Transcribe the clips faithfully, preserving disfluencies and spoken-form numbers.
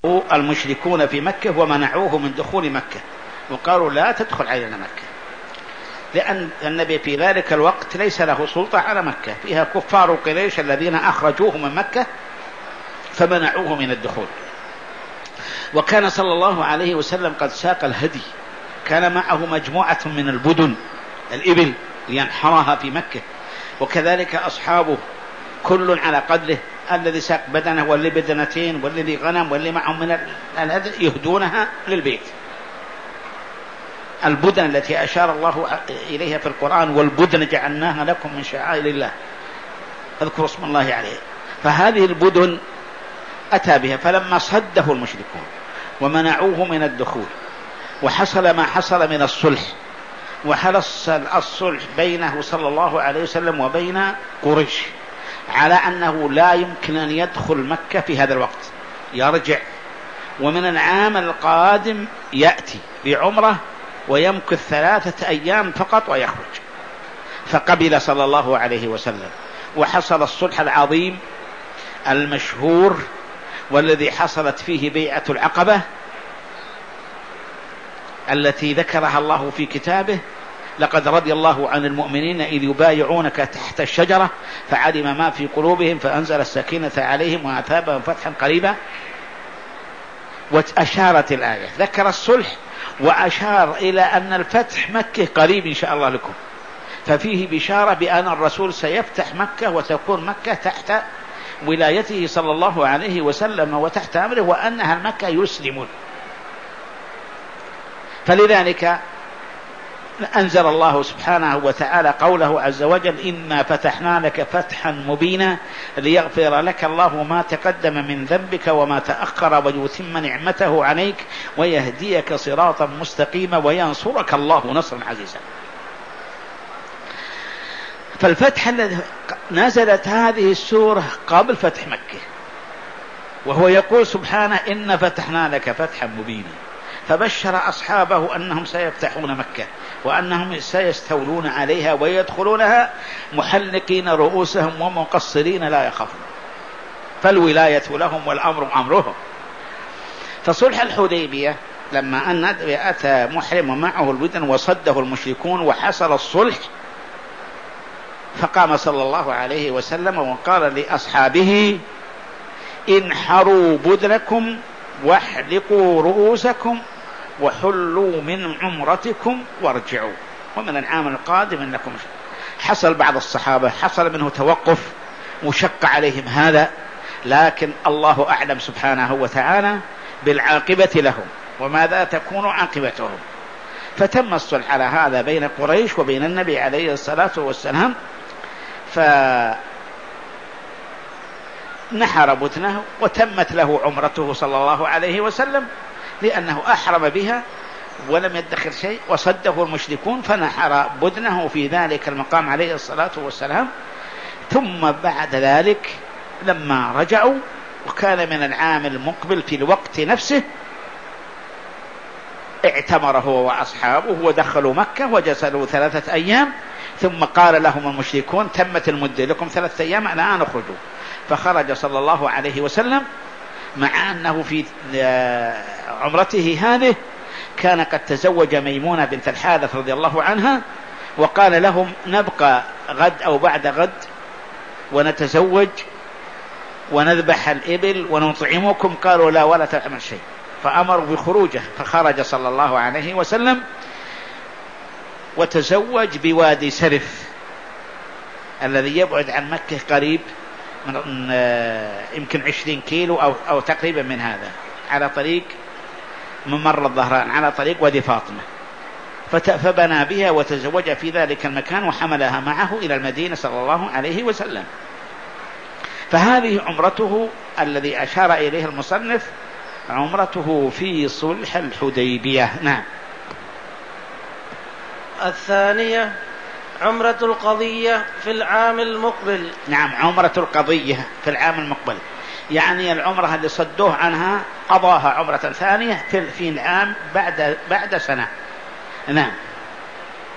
المشركون في مكة ومنعوه من دخول مكة، وقالوا لا تدخل علينا مكة، لأن النبي في ذلك الوقت ليس له سلطة على مكة، فيها كفار قريش الذين أخرجوه من مكة فمنعوه من الدخول. وكان صلى الله عليه وسلم قد ساق الهدي، كان معه مجموعة من البدن الإبل لينحرها في مكة، وكذلك أصحابه كل على قدره، الذي ساق بدنه واللي بدنتين والذي غنم واللي معهم من الهدي يهدونها للبيت. البدن التي أشار الله إليها في القرآن: والبدن جعلناها لكم من شعائر الله اذكروا اسم الله عليه. فهذه البدن أتى بها، فلما صده المشركون ومنعوه من الدخول وحصل ما حصل من الصلح، وحصل الصلح بينه صلى الله عليه وسلم وبين قريش على أنه لا يمكن أن يدخل مكة في هذا الوقت، يرجع ومن العام القادم يأتي بعمرة ويمكث ثلاثة أيام فقط ويخرج. فقبل صلى الله عليه وسلم، وحصل الصلح العظيم المشهور والذي حصلت فيه بيعة العقبة التي ذكرها الله في كتابه: لقد رضي الله عن المؤمنين إذ يبايعونك تحت الشجرة فعلم ما في قلوبهم فأنزل السكينة عليهم وأثابهم فتحا قريبا. وأشارت الآية، ذكر الصلح وأشار إلى أن الفتح مكة قريب إن شاء الله لكم، ففيه بشارة بأن الرسول سيفتح مكة وتكون مكة تحت ولايته صلى الله عليه وسلم وتحت أمره، وأنها المكة يسلمون. فلذلك أنزل الله سبحانه وتعالى قوله عز وجل: إنا فتحنا لك فتحا مبينا ليغفر لك الله ما تقدم من ذنبك وما تأخر ويتم نعمته عليك ويهديك صراطا مستقيما وينصرك الله نصرا عزيزا. فالفتح الذي نزلت هذه السورة قبل فتح مكة، وهو يقول سبحانه: إن فتحنا لك فتحا مبينا، فبشر أصحابه أنهم سيفتحون مكة وأنهم سيستولون عليها ويدخلونها محلقين رؤوسهم ومقصرين لا يخافون، فالولاية لهم والأمر أمرهم. فصلح الحديبية لما أن أتى محرم ومعه البدن وصده المشركون وحصل الصلح، فقام صلى الله عليه وسلم وقال لأصحابه: انحروا بدنكم واحلقوا رؤوسكم وحلوا من عمرتكم وارجعوا، ومن العام القادم انكم. حصل بعض الصحابة حصل منه توقف وشق عليهم هذا، لكن الله أعلم سبحانه وتعالى بالعاقبة لهم وماذا تكون عاقبتهم. فتم الصلح على هذا بين قريش وبين النبي عليه الصلاة والسلام، فنحر بدنه وتمت له عمرته صلى الله عليه وسلم، لأنه أحرم بها ولم يدخر شيء، وصده المشركون فنحر بدنه في ذلك المقام عليه الصلاة والسلام. ثم بعد ذلك لما رجعوا وكان من العام المقبل في الوقت نفسه اعتمر هو وأصحابه ودخلوا مكة وجلسوا ثلاثة أيام، ثم قال لهم المشركون: تمت المدة لكم ثلاثة أيام الآن اخرجوا. فخرج صلى الله عليه وسلم، مع أنه في عمرته هذه كان قد تزوج ميمونة بنت الحارث رضي الله عنها، وقال لهم: نبقى غد أو بعد غد ونتزوج ونذبح الإبل ونطعمكم. قالوا: لا ولا تعمل شيء. فأمروا بخروجه، فخرج صلى الله عليه وسلم وتزوج بوادي سرف الذي يبعد عن مكة قريب من يمكن عشرين كيلو أو, أو تقريبا من هذا، على طريق ممر الظهران، على طريق وادي فاطمة. فبنى بها وتزوج في ذلك المكان وحملها معه إلى المدينة صلى الله عليه وسلم. فهذه عمرته الذي أشار إليه المصنف، عمرته في صلح الحديبية. نعم. الثانية عمرة القضية في العام المقبل. نعم، عمرة القضية في العام المقبل، يعني العمرة اللي صدوه عنها قضاها عمرة ثانية في في العام بعد بعد سنة. نعم.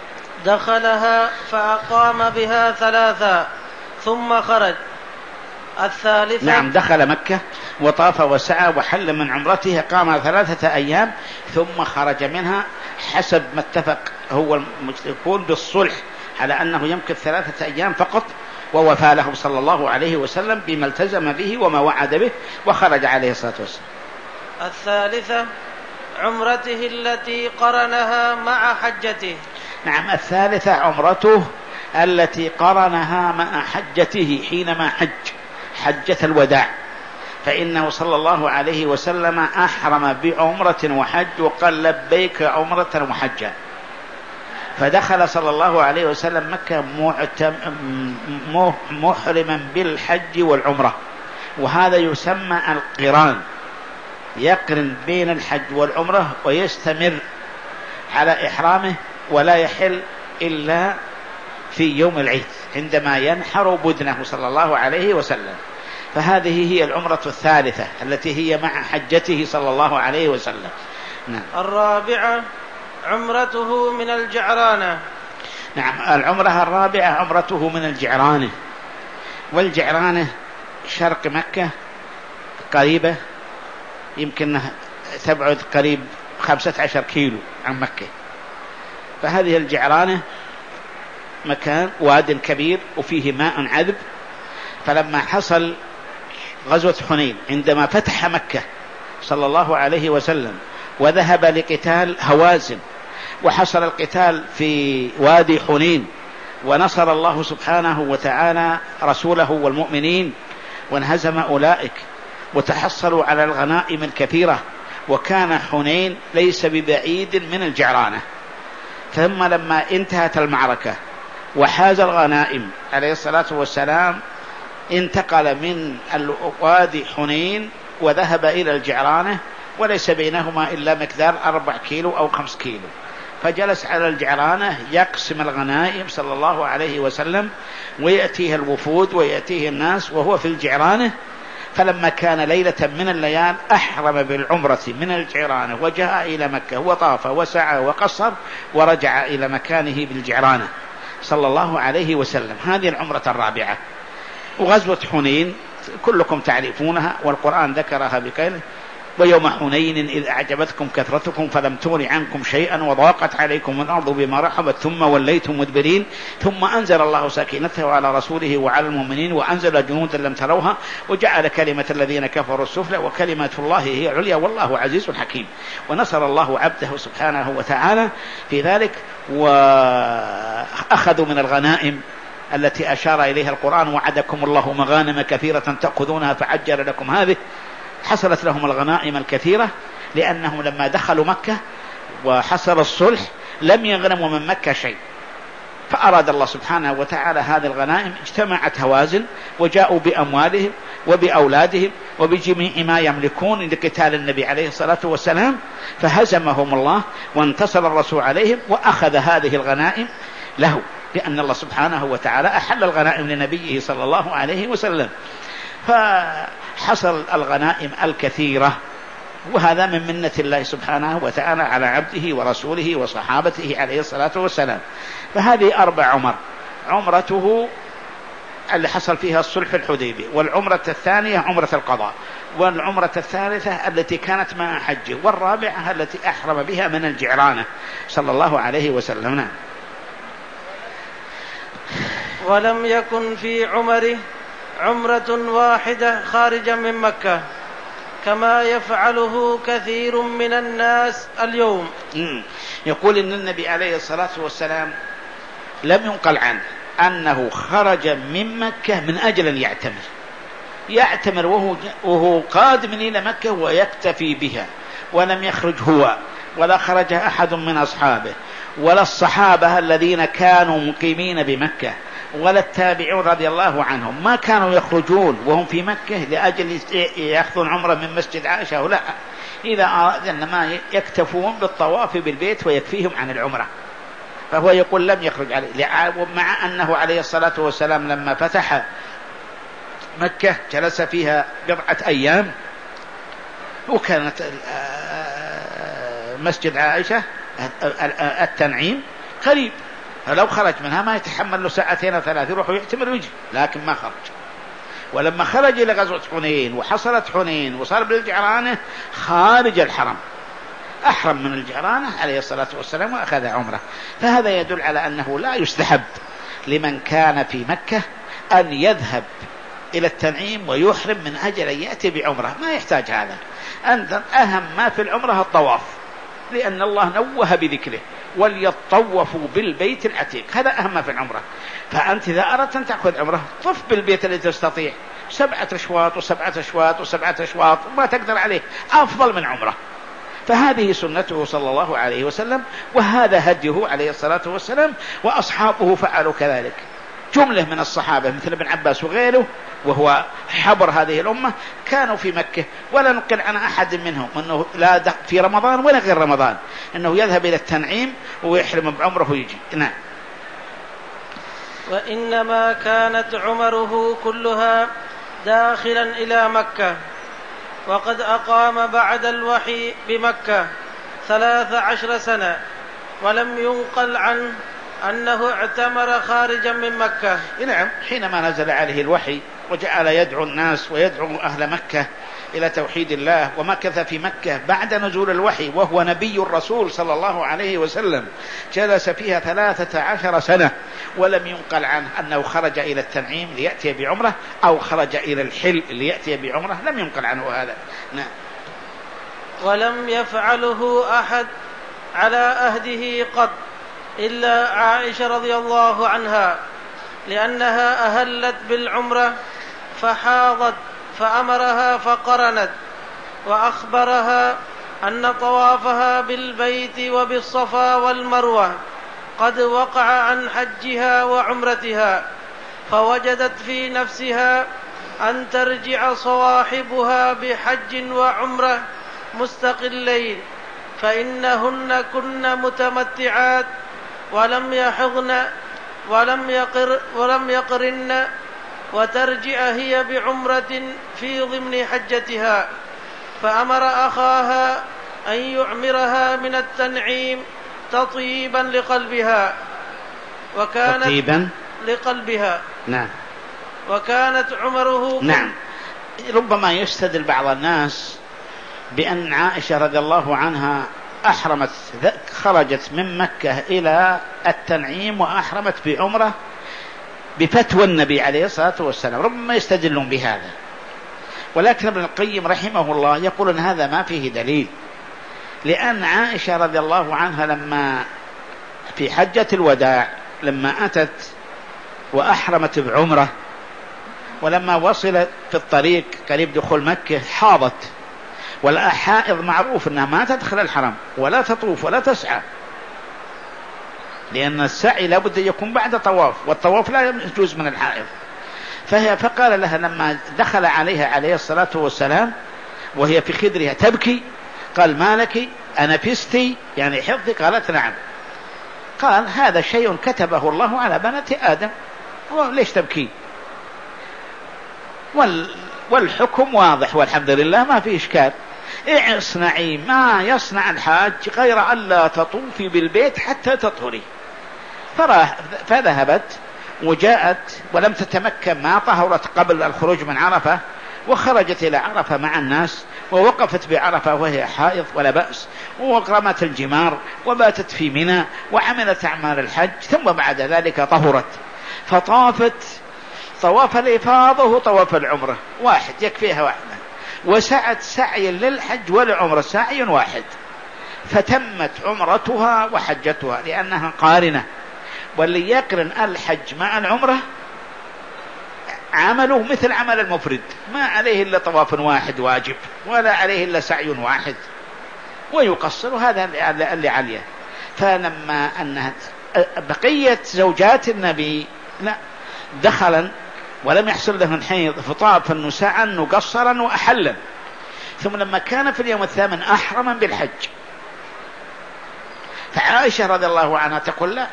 دخلها فأقام بها ثلاثة ثم خرج. الثالثة نعم دخل مكة وطاف وسعى وحل من عمرته، قام ثلاثة أيام ثم خرج منها حسب ما اتفق هو المشركون بالصلح على أنه يمكث ثلاثة أيام فقط، ووفى له صلى الله عليه وسلم بما التزم به وما وعد به، وخرج عليه الصلاة والسلام. الثالثة عمرته التي قرنها مع حجته. نعم الثالثة عمرته التي قرنها مع حجته حينما حج حجة الوداع، فإنه صلى الله عليه وسلم أحرم بعمرة وحج وقال لبيك عمرة وحجا، فدخل صلى الله عليه وسلم مكة محرما بالحج والعمرة، وهذا يسمى القران، يقرن بين الحج والعمرة ويستمر على إحرامه ولا يحل إلا في يوم العيد عندما ينحر بدنه صلى الله عليه وسلم. فهذه هي العمرة الثالثة التي هي مع حجته صلى الله عليه وسلم. نعم. الرابعة عمرته من الجعرانة. نعم العمرة الرابعة عمرته من الجعرانة، والجعرانة شرق مكة قريبة، يمكن تبعد قريب خمسة عشر كيلو عن مكة. فهذه الجعرانة مكان واد كبير وفيه ماء عذب. فلما حصل غزوة حنين عندما فتح مكة صلى الله عليه وسلم وذهب لقتال هوازن، وحصل القتال في وادي حنين، ونصر الله سبحانه وتعالى رسوله والمؤمنين وانهزم أولئك وتحصلوا على الغنائم الكثيرة، وكان حنين ليس ببعيد من الجعرانة. ثم لما انتهت المعركة وحاز الغنائم عليه الصلاة والسلام انتقل من الوادي حنين وذهب إلى الجعرانة، وليس بينهما إلا مقدار أربع كيلو أو خمس كيلو، فجلس على الجعرانة يقسم الغنائم صلى الله عليه وسلم، ويأتيه الوفود ويأتيه الناس وهو في الجعرانة. فلما كان ليلة من الليال أحرم بالعمرة من الجعرانة وجاء إلى مكة وطاف وسعى وقصر ورجع إلى مكانه بالجعرانة صلى الله عليه وسلم. هذه العمرة الرابعة. وغزوة حنين كلكم تعرفونها، والقرآن ذكرها بقوله: ويوم حنين إذ أعجبتكم كثرتكم فلم تغن عنكم شيئا وضاقت عليكم الأرض بما رحبت ثم وليتم مدبرين ثم أنزل الله سكينته على رسوله وعلى المؤمنين وأنزل جنودا لم تروها وجعل كلمة الذين كفروا السفلى وكلمة الله هي العليا والله عزيز حكيم. ونصر الله عبده سبحانه وتعالى في ذلك، وأخذوا من الغنائم التي أشار إليها القرآن: وعدكم الله مغانم كثيرة تأخذونها فعجل لكم هذه. حصلت لهم الغنائم الكثيرة لأنهم لما دخلوا مكة وحصل الصلح لم يغنموا من مكة شيء، فأراد الله سبحانه وتعالى هذه الغنائم. اجتمعت هوازن وجاءوا بأموالهم وبأولادهم وبجميع ما يملكون لقتال النبي عليه الصلاة والسلام، فهزمهم الله وانتصر الرسول عليهم وأخذ هذه الغنائم له، لأن الله سبحانه وتعالى أحل الغنائم لنبيه صلى الله عليه وسلم. فحصل الغنائم الكثيرة، وهذا من منة الله سبحانه وتعالى على عبده ورسوله وصحابته عليه الصلاة والسلام. فهذه أربع عمر: عمرته اللي حصل فيها الصلح الحديبي، والعمرة الثانية عمرة القضاء، والعمرة الثالثة التي كانت مع حجه، والرابعة التي أحرم بها من الجعرانة صلى الله عليه وسلم. نعم. ولم يكن في عمره عمرة واحدة خارجا من مكة كما يفعله كثير من الناس اليوم. يقول إن النبي عليه الصلاة والسلام لم ينقل عنه أنه خرج من مكة من أجل أن يعتمر يعتمر وهو, وهو قادم إلى مكة ويكتفي بها، ولم يخرج هو ولا خرج أحد من أصحابه ولا الصحابة الذين كانوا مقيمين بمكة ولا التابعون رضي الله عنهم، ما كانوا يخرجون وهم في مكة لأجل يأخذون عمرة من مسجد عائشة، ولا إذا أراد إنما يكتفون بالطواف بالبيت ويكفيهم عن العمرة. فهو يقول لم يخرج عليه، مع أنه عليه الصلاة والسلام لما فتح مكة جلس فيها بضعة أيام، وكانت مسجد عائشة التنعيم قريب، فلو خرج منها ما يتحمل له ساعتين أو ثلاث يروح ويعتمر ويجي، لكن ما خرج. ولما خرج إلى غزوة حنين وحصلت حنين وصار بالجعرانة خارج الحرم، أحرم من الجعرانة عليه الصلاة والسلام وأخذ عمره. فهذا يدل على أنه لا يستحب لمن كان في مكة أن يذهب إلى التنعيم ويحرم من أجل أن يأتي بعمره، ما يحتاج هذا. أنت أهم ما في العمرة الطواف، لأن الله نوه بذكره وليطوفوا بالبيت العتيق، هذا أهم ما في العمرة. فأنت إذا أردت أن تأخذ عمره طف بالبيت الذي تستطيع، سبعة أشواط وسبعة أشواط وسبعة أشواط وما تقدر عليه، أفضل من عمره. فهذه سنته صلى الله عليه وسلم، وهذا هديه عليه الصلاة والسلام، وأصحابه فعلوا كذلك. جملة من الصحابة مثل ابن عباس وغيره وهو حبر هذه الأمة كانوا في مكة، ولا نقل عن أحد منهم أنه لا في رمضان ولا غير رمضان أنه يذهب إلى التنعيم ويحرم بعمره ويجي. نعم. وإنما كانت عمره كلها داخلا إلى مكة، وقد أقام بعد الوحي بمكة ثلاث عشر سنة، ولم ينقل عنه أنه اعتمر خارجا من مكة. نعم، حينما نزل عليه الوحي وجعل يدعو الناس ويدعو أهل مكة إلى توحيد الله، ومكث في مكة بعد نزول الوحي وهو نبي الرسول صلى الله عليه وسلم، جلس فيها ثلاثة عشر سنة، ولم ينقل عنه أنه خرج إلى التنعيم ليأتي بعمره أو خرج إلى الحل ليأتي بعمره، لم ينقل عنه هذا. نعم. ولم يفعله أحد على أهده قط إلا عائشة رضي الله عنها، لأنها أهلت بالعمرة فحاضت فأمرها فقرنت، وأخبرها أن طوافها بالبيت وبالصفا والمروة قد وقع عن حجها وعمرتها، فوجدت في نفسها أن ترجع صواحبها بحج وعمرة مستقلين، فإنهن كن متمتعات ولم يحضن ولم يقر ولم يقرن، وترجع هي بعمرة في ضمن حجتها. فأمر أخاها أن يعمرها من التنعيم تطيبا لقلبها، وكانت تطيبا لقلبها. نعم. وكانت عمره. نعم. ربما يستدل بعض الناس بأن عائشة رضي الله عنها أحرمت، خرجت من مكة إلى التنعيم وأحرمت بعمرة بفتوى النبي عليه الصلاة والسلام، ربما يستدلون بهذا. ولكن ابن القيم رحمه الله يقول أن هذا ما فيه دليل، لأن عائشة رضي الله عنها لما في حجة الوداع لما أتت وأحرمت بعمرة، ولما وصلت في الطريق قريب دخول مكة حاضت، والحائض معروف أنها ما تدخل الحرم ولا تطوف ولا تسعى، لأن السعي لابد أن يكون بعد طواف، والطواف لا يجوز من الحائض. فهي فقال لها لما دخل عليها عليه الصلاة والسلام وهي في خدرها تبكي، قال ما لك أنفستي يعني حفظي؟ قالت نعم. قال هذا شيء كتبه الله على بنات آدم، ليش تبكي؟ وال والحكم واضح والحمد لله ما في إشكال، اصنعي ما يصنع الحاج غير أن لا تطوفي بالبيت حتى تطهري. فذهبت وجاءت ولم تتمكن، ما طهرت قبل الخروج من عرفة، وخرجت إلى عرفة مع الناس، ووقفت بعرفة وهي حائض ولا بأس، ورمت الجمار وباتت في منى وعملت أعمال الحج، ثم بعد ذلك طهرت فطافت طواف الإفاضة وطواف العمرة واحد يكفيها واحدة، وسعت سعي للحج والعمرة سعي واحد، فتمت عمرتها وحجتها لأنها قارنة. واللي يقرن الحج مع العمرة عمله مثل عمل المفرد، ما عليه إلا طواف واحد واجب ولا عليه إلا سعي واحد ويقصر، هذا اللي عليه. فلما أنها بقية زوجات النبي لا دخلا ولم يحصل لهن حيض فطاف النساء مقصرا وأحلا، ثم لما كان في اليوم الثامن أحرما بالحج. فعائشة رضي الله عنها تقول لا،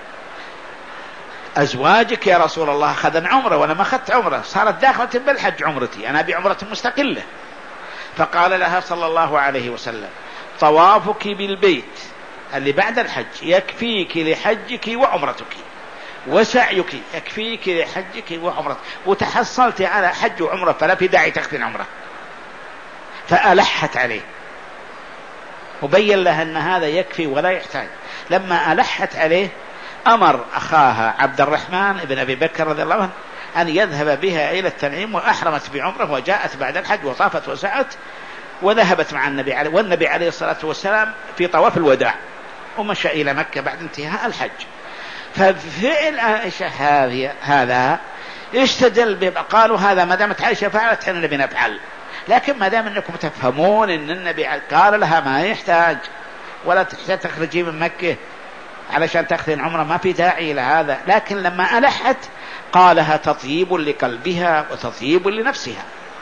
أزواجك يا رسول الله أخذن عمره وأنا ما أخذت عمره، صارت داخلة بالحج عمرتي، أنا بعمرة مستقلة. فقال لها صلى الله عليه وسلم طوافك بالبيت اللي بعد الحج يكفيك لحجك وعمرتك، وسعيك يكفيك لحجك وعمرتك، وتحصلت على حج وعمرة فلا في داعي تختن عمرة. فألحت عليه وبين لها أن هذا يكفي ولا يحتاج. لما ألحت عليه أمر أخاها عبد الرحمن بن أبي بكر رضي الله عنه أن يذهب بها إلى التنعيم، وأحرمت بعمره وجاءت بعد الحج وطافت وسعت وذهبت مع النبي عليه، والنبي عليه الصلاة والسلام في طواف الوداع، ومشى إلى مكة بعد انتهاء الحج. ففعل عائشة هذا استدل، قالوا هذا ما دامت عائشة فعلت حين النبي نفعل، لكن ما دام أنكم تفهمون أن النبي قال لها ما يحتاج ولا تحتاج تخرجي من مكة علشان تأخذين عمره، ما في داعي إلى هذا. لكن لما ألحت قالها تطيب لقلبها وتطيب لنفسها.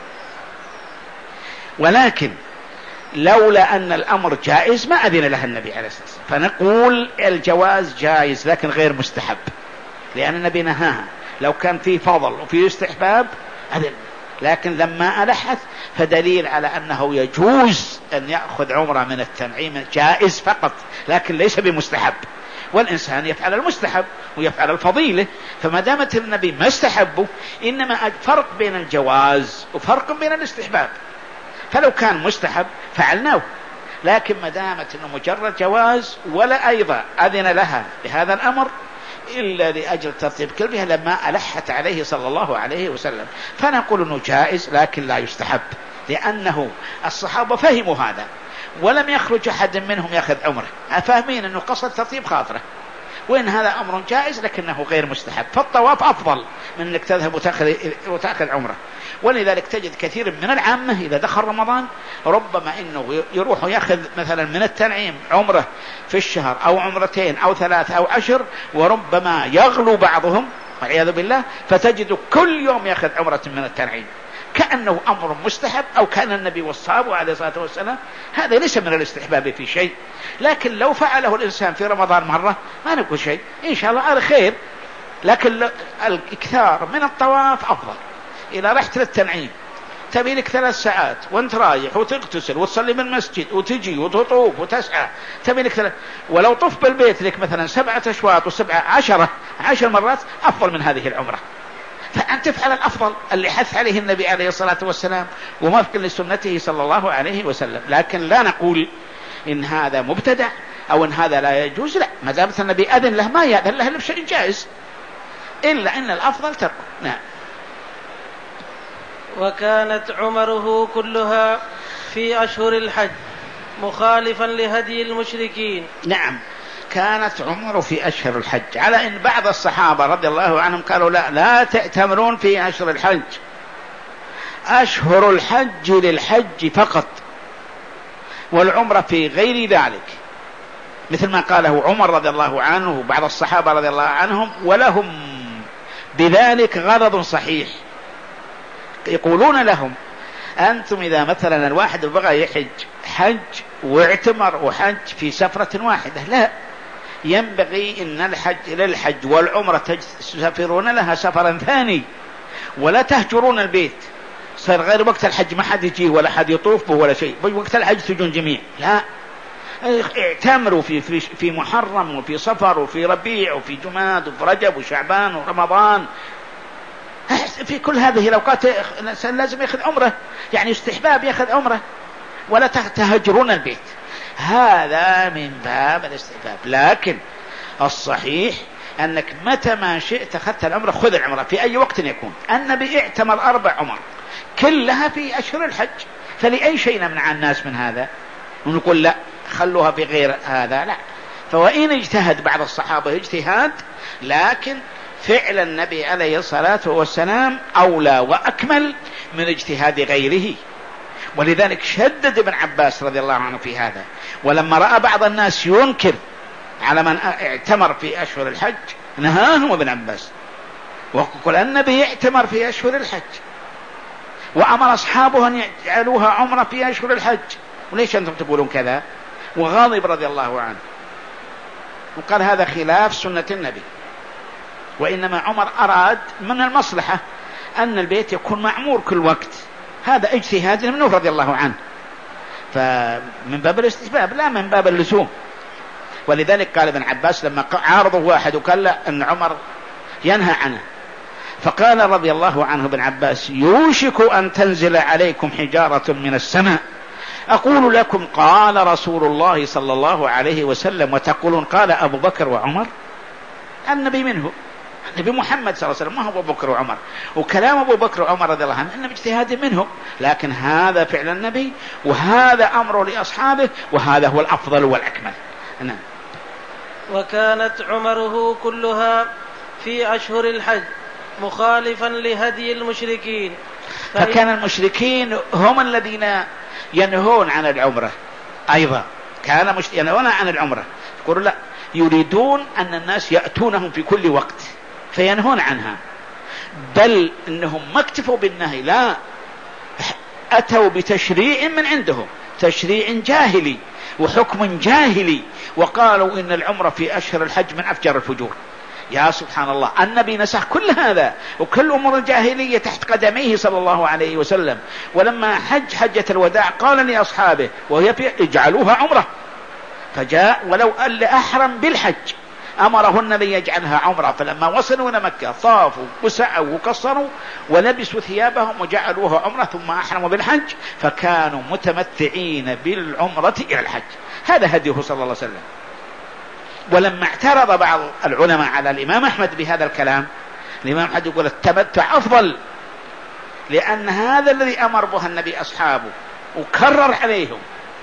ولكن لولا أن الأمر جائز ما أذن لها النبي عليه الصلاة والسلام، فنقول الجواز جائز لكن غير مستحب، لأن النبي نهاها. لو كان فيه فضل وفيه استحباب أذن، لكن لما ألحت فدليل على أنه يجوز أن يأخذ عمره من التنعيم، جائز فقط لكن ليس بمستحب. والإنسان يفعل المستحب ويفعل الفضيلة، فما دامت النبي ما استحبه، إنما فرق بين الجواز وفرق بين الاستحباب. فلو كان مستحب فعلناه، لكن ما دامت انه مجرد جواز، ولا ايضا اذن لها بهذا الامر الا لاجل ترتيب كلبها لما الحت عليه صلى الله عليه وسلم، فنقول انه جائز لكن لا يستحب، لانه الصحابه فهموا هذا ولم يخرج احد منهم ياخذ عمره، فاهمين انه قصد ترتيب خاطره، وإن هذا أمر جائز لكنه غير مستحب. فالطواف أفضل من أنك تذهب وتأخذ, وتأخذ عمره. ولذلك تجد كثير من العامة إذا دخل رمضان ربما إنه يروح يأخذ مثلا من التنعيم عمره في الشهر أو عمرتين أو ثلاث أو عشر، وربما يغلو بعضهم والعياذ بالله، فتجد كل يوم يأخذ عمرة من التنعيم كأنه أمر مستحب، أو كان النبي والصحابة عليه الصلاة والسلام. هذا ليس من الاستحباب في شيء، لكن لو فعله الإنسان في رمضان مرة ما نقول شيء، إن شاء الله على خير، لكن الإكثار من الطواف أفضل. إذا رحت للتنعيم تبي لك ثلاث ساعات وانت رايح وتغتسل وتصلي بالمسجد وتجي وتطوف وتسعى، تبي لك ثلاث، ولو طف بالبيت لك مثلا سبعة أشواط وسبعة عشرة عشر مرات أفضل من هذه العمرة. فأن تفعل الأفضل اللي حث عليه النبي عليه الصلاة والسلام وموافق لسنته صلى الله عليه وسلم. لكن لا نقول إن هذا مبتدع أو إن هذا لا يجوز، لا، ما دام النبي أذن له ما يأذن له بشيء جائز، إلا إن الأفضل تركه. نعم. وكانت عمره كلها في أشهر الحج مخالفا لهدي المشركين. نعم، كانت عمره في أشهر الحج، على إن بعض الصحابة رضي الله عنهم قالوا لا لا تأتمرون في أشهر الحج، أشهر الحج للحج فقط، والعمرة في غير ذلك، مثل ما قاله عمر رضي الله عنه وبعض الصحابة رضي الله عنهم، ولهم بذلك غرض صحيح. يقولون لهم أنتم إذا مثلا الواحد بغى يحج حج واعتمر وحج في سفرة واحدة، لا، ينبغي أن الحج للحج والعمرة تسافرون لها سفرا ثاني، ولا تهجرون البيت. صار غير وقت الحج ما حد يجي ولا حد يطوف به ولا شيء، وقت الحج تجون جميع، لا، اعتمروا في, في, في محرم وفي صفر وفي ربيع وفي جماد وفي رجب وشعبان ورمضان، في كل هذه الأوقات الإنسان لازم يأخذ عمره، يعني استحباب يأخذ عمره، ولا تهجرون البيت. هذا من باب الاستحباب. لكن الصحيح أنك متى ما شئت أخذت العمرة خذ العمرة في أي وقت يكون. النبي اعتمر أربع عمر كلها في أشهر الحج، فلأي شيء نمنع الناس من هذا ونقول لا خلوها في غير هذا؟ لا. فوإن اجتهد بعض الصحابة اجتهاد، لكن فعل النبي عليه الصلاة والسلام أولى وأكمل من اجتهاد غيره. ولذلك شدد ابن عباس رضي الله عنه في هذا، ولما رأى بعض الناس ينكر على من اعتمر في أشهر الحج نهاهم ابن عباس، وقال النبي يعتمر في أشهر الحج وأمر أصحابه أن يجعلوها عمرة في أشهر الحج، وليش أنتم تقولون كذا؟ وغاضب رضي الله عنه وقال هذا خلاف سنة النبي، وإنما عمر أراد من المصلحة أن البيت يكون معمور كل وقت، هذا اجتهاد منه رضي الله عنه، فمن باب الاستحباب لا من باب اللزوم. ولذلك قال ابن عباس لما عارضه واحد وقال له أن عمر ينهى عنه. فقال رضي الله عنه ابن عباس: يوشك أن تنزل عليكم حجارة من السماء أقول لكم قال رسول الله صلى الله عليه وسلم وتقولون قال أبو بكر وعمر. النبي منه، النبي محمد صلى الله عليه وسلم، ما هو أبو بكر وعمر. وكلام أبو بكر وعمر رضي الله عنه إنما اجتهاد منهم، لكن هذا فعل النبي وهذا أمره لأصحابه وهذا هو الأفضل والأكمل. نعم. وكانت عمره كلها في أشهر الحج مخالفا لهدي المشركين. فكان المشركين هم الذين ينهون عن العمرة أيضا، كان ينهون عن العمرة، يقولوا لا، يريدون أن الناس يأتونهم في كل وقت فينهون عنها، بل إنهم ما اكتفوا بالنهي، لا، أتوا بتشريع من عندهم، تشريع جاهلي وحكم جاهلي، وقالوا إن العمرة في أشهر الحج من أفجر الفجور. يا سبحان الله، النبي نسخ كل هذا وكل أمور الجاهلية تحت قدميه صلى الله عليه وسلم. ولما حج حجة الوداع قال لأصحابه وهي في اجعلوها عمرة، فجاء ولو أن أحرم بالحج أمره النبي يجعلها عمرة. فلما وصلوا إلى مكة طافوا وسعوا وقصروا ولبسوا ثيابهم وجعلوها عمرة ثم أحرموا بالحج، فكانوا متمتعين بالعمرة إلى الحج. هذا هديه صلى الله عليه وسلم. ولما اعترض بعض العلماء على الإمام أحمد بهذا الكلام، الإمام أحمد يقول التمتع أفضل، لأن هذا الذي أمر به النبي أصحابه وكرر عليهم.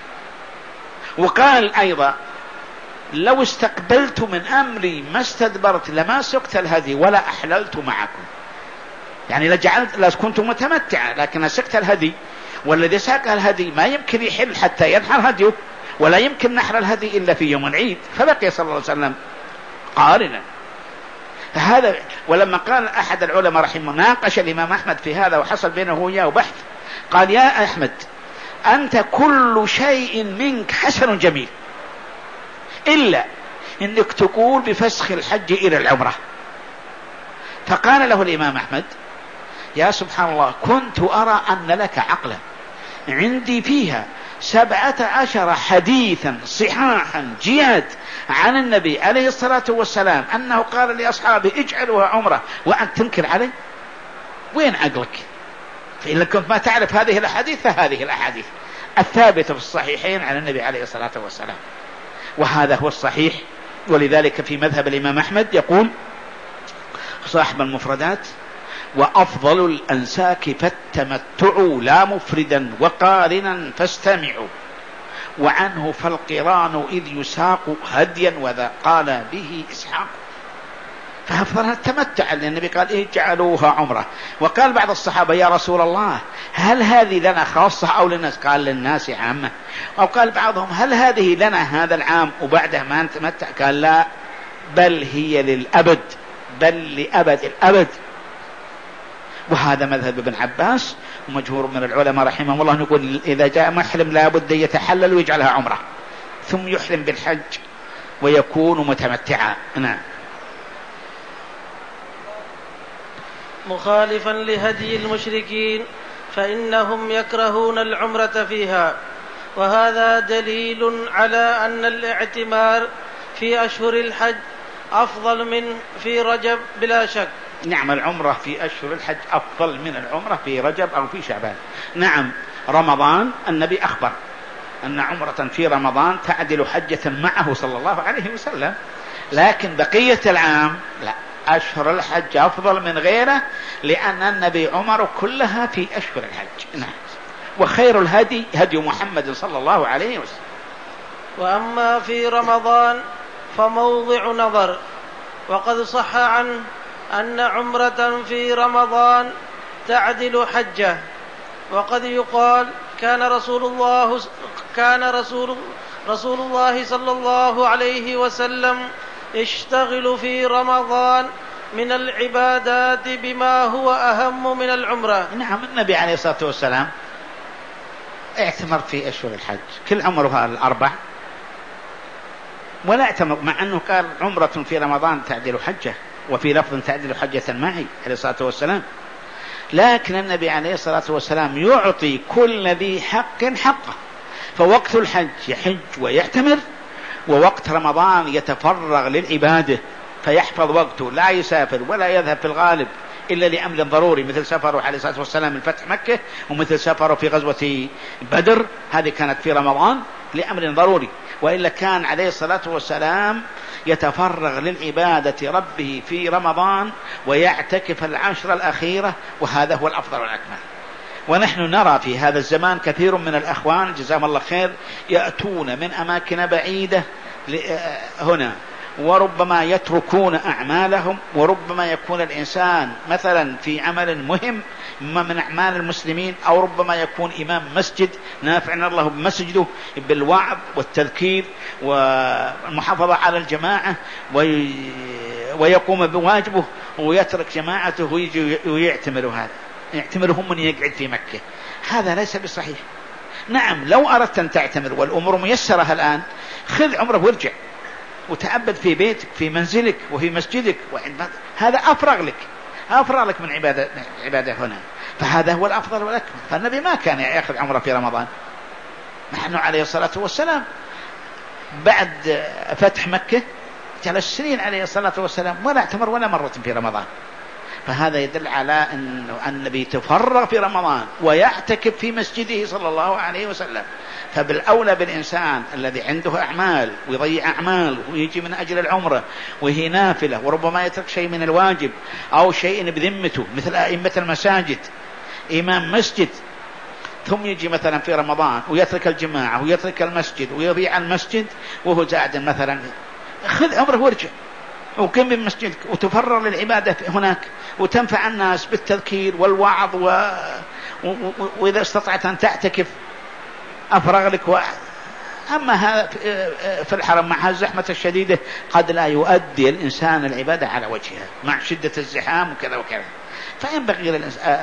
وقال أيضا: لو استقبلت من أمري ما استدبرت لما سقت الهدي ولا أحللت معكم. يعني لجعلت لا كنت متمتعا، لكن سقت الهدي، والذي ساق الهدي ما يمكن يحل حتى ينحر هديه، ولا يمكن نحر الهدي إلا في يوم العيد، فبقي صلى الله عليه وسلم قارنا. فهذا. ولما قال أحد العلماء رحمه ناقش الإمام أحمد في هذا وحصل بينه وياه بحث، قال: يا أحمد، أنت كل شيء منك حسن جميل إلا إنك تقول بفسخ الحج إلى العمرة. فقال له الإمام أحمد: يا سبحان الله، كنت أرى أن لك عقلا، عندي فيها سبعة عشر حديثا صحاحا جياد عن النبي عليه الصلاة والسلام أنه قال لأصحابه اجعلوها عمرة، وأن تنكر علي؟ وين عقلك؟ فإن كنت ما تعرف هذه الأحاديث فهذه الأحاديث الثابتة في الصحيحين عن النبي عليه الصلاة والسلام، وهذا هو الصحيح. ولذلك في مذهب الإمام أحمد يقول صاحب المفردات: وأفضل الأنساك فالتمتع لا مفردا وقارنا فاستمعوا، وعنه فالقران إذ يساق هديا وذا قال به إسحاق. فأفضل التمتع، لأن النبي قال إيه جعلوها عمرة. وقال بعض الصحابة: يا رسول الله، هل هذه لنا خاصة أو للناس؟ قال: للناس عامة. أو قال بعضهم: هل هذه لنا هذا العام وبعده ما نتمتع؟ قال: لا، بل هي للأبد، بل لأبد الأبد. وهذا مذهب ابن عباس ومجهور من العلماء رحمهم الله، نقول إذا جاء محرم لا بد يتحلل ويجعلها عمرة ثم يحرم بالحج ويكون متمتعا. نعم. مخالفا لهدي المشركين فإنهم يكرهون العمرة فيها، وهذا دليل على أن الاعتمار في أشهر الحج أفضل من في رجب بلا شك. نعم، العمرة في أشهر الحج أفضل من العمرة في رجب أو في شعبان. نعم، رمضان النبي أخبر أن عمرة في رمضان تعدل حجة معه صلى الله عليه وسلم، لكن بقية العام لا، أشهر الحج أفضل من غيره، لأن النبي عمر كلها في أشهر الحج. نعم. وخير الهدي هدي محمد صلى الله عليه وسلم. وأما في رمضان فموضع نظر، وقد صح عنه أن عمرة في رمضان تعدل حجة. وقد يقال كان رسول الله كان رسول رسول الله صلى الله عليه وسلم يشتغل في رمضان من العبادات بما هو أهم من العمرة. نعم، النبي عليه الصلاة والسلام اعتمر في أشهر الحج كل عمرها الأربع، ولا اعتمر، مع أنه قال عمرة في رمضان تعدل حجة، وفي لفظ تعدل حجة معي عليه الصلاة والسلام. لكن النبي عليه الصلاة والسلام يعطي كل ذي حق حقه، فوقت الحج يحج ويعتمر، ووقت رمضان يتفرغ للعبادة فيحفظ وقته، لا يسافر ولا يذهب في الغالب إلا لأمر ضروري، مثل سفره عليه الصلاة والسلام الفتح مكة، ومثل سفره في غزوة بدر، هذه كانت في رمضان لأمر ضروري، وإلا كان عليه الصلاة والسلام يتفرغ للعبادة ربه في رمضان ويعتكف العشر الأخيرة، وهذا هو الأفضل والأكمل. ونحن نرى في هذا الزمان كثير من الأخوان جزاهم الله خير يأتون من أماكن بعيدة هنا، وربما يتركون أعمالهم، وربما يكون الإنسان مثلا في عمل مهم من أعمال المسلمين، أو ربما يكون إمام مسجد نافعنا الله بمسجده بالوعظ والتذكير والمحافظة على الجماعة، ويقوم بواجبه ويترك جماعته ويجي ويعتمر، هذا يعتمرهم من يقعد في مكة، هذا ليس بصحيح. نعم لو أردت أن تعتمر والأمور ميسرة الآن، خذ عمره وارجع وتعبد في بيتك في منزلك وفي مسجدك، هذا أفرغ لك أفرغ لك من عبادة, عبادة هنا، فهذا هو الأفضل والأكمل. فالنبي ما كان يأخذ عمره في رمضان، نحن عليه الصلاة والسلام بعد فتح مكة جلس سنين عليه الصلاة والسلام ولا اعتمر ولا مرة في رمضان، فهذا يدل على أن النبي تفرغ في رمضان ويعتكف في مسجده صلى الله عليه وسلم. فبالأولى بالإنسان الذي عنده أعمال ويضيع أعمال ويجي من أجل العمرة وهي نافلة، وربما يترك شيء من الواجب أو شيء بذمته، مثل أئمة المساجد، إمام مسجد ثم يجي مثلا في رمضان ويترك الجماعة ويترك المسجد ويضيع المسجد وهو زائد مثلا، خذ عمره وارجع وقم بمسجدك وتفرغ للعبادة هناك وتنفع الناس بالتذكير والوعظ و... و... وإذا استطعت أن تعتكف أفرغ لك و... أما هذا في الحرم مع الزحمة الشديدة قد لا يؤدي الإنسان العبادة على وجهها مع شدة الزحام وكذا وكذا. فينبغي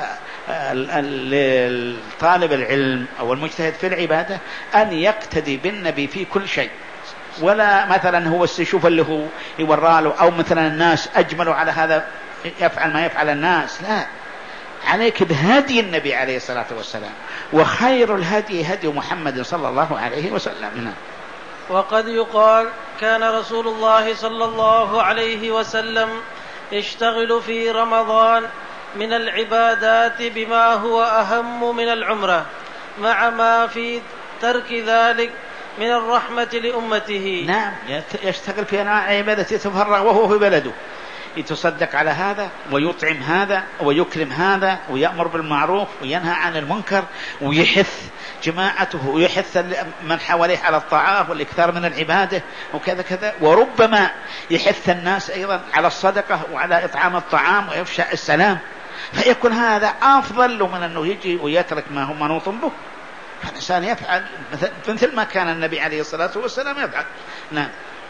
للطالب العلم أو المجتهد في العبادة أن يقتدي بالنبي في كل شيء، ولا مثلا هو السيشوف اللي هو يوراله، أو مثلا الناس أجملوا على هذا يفعل ما يفعل الناس، لا، عليك بهدي النبي عليه الصلاة والسلام، وخير الهدي هدي محمد صلى الله عليه وسلم. وقد يقال كان رسول الله صلى الله عليه وسلم يشتغل في رمضان من العبادات بما هو أهم من العمرة، مع ما في ترك ذلك من الرحمة لأمته. نعم يشتغل في أنواع عبادة، يتفرغ وهو في بلده، يتصدق على هذا ويطعم هذا ويكرم هذا ويأمر بالمعروف وينهى عن المنكر ويحث جماعته ويحث من حواليه على الطاعات والإكثار من العبادة وكذا كذا، وربما يحث الناس أيضا على الصدقة وعلى إطعام الطعام وإفشاء السلام، فيكون هذا أفضل من أنه يجي ويترك ما هو منوط به. فالإنسان يفعل مثل ما كان النبي عليه الصلاة والسلام يفعل. نعم.